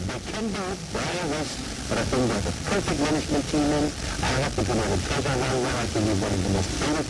They can do it where I was, but I think there's a perfect management team in. I have to do my treasure very well. I think he's one of the most favorite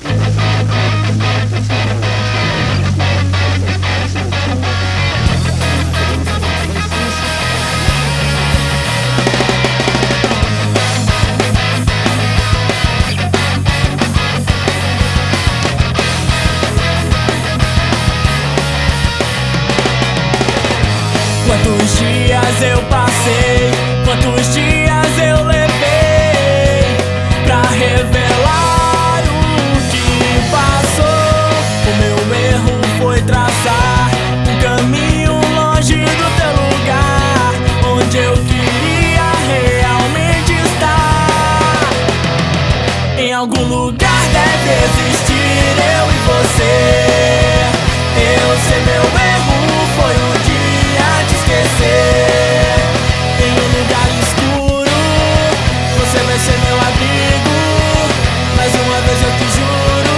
Quantos dias eu passei, quantos dias eu levei pra revelar o que passou. O meu erro foi traçar um caminho longe do teu lugar, onde eu queria realmente estar. Em algum lugar deve existir eu e você. Eu sei meu erro foi o dia de esquecer. Em um lugar escuro você vai ser meu abrigo. Mais uma vez eu te juro,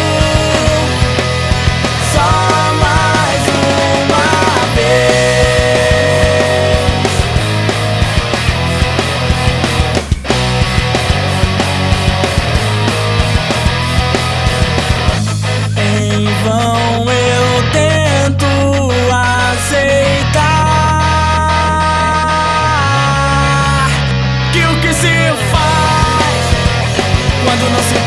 só mais uma vez. Em vão eu tento aceitar que o que se faz quando não se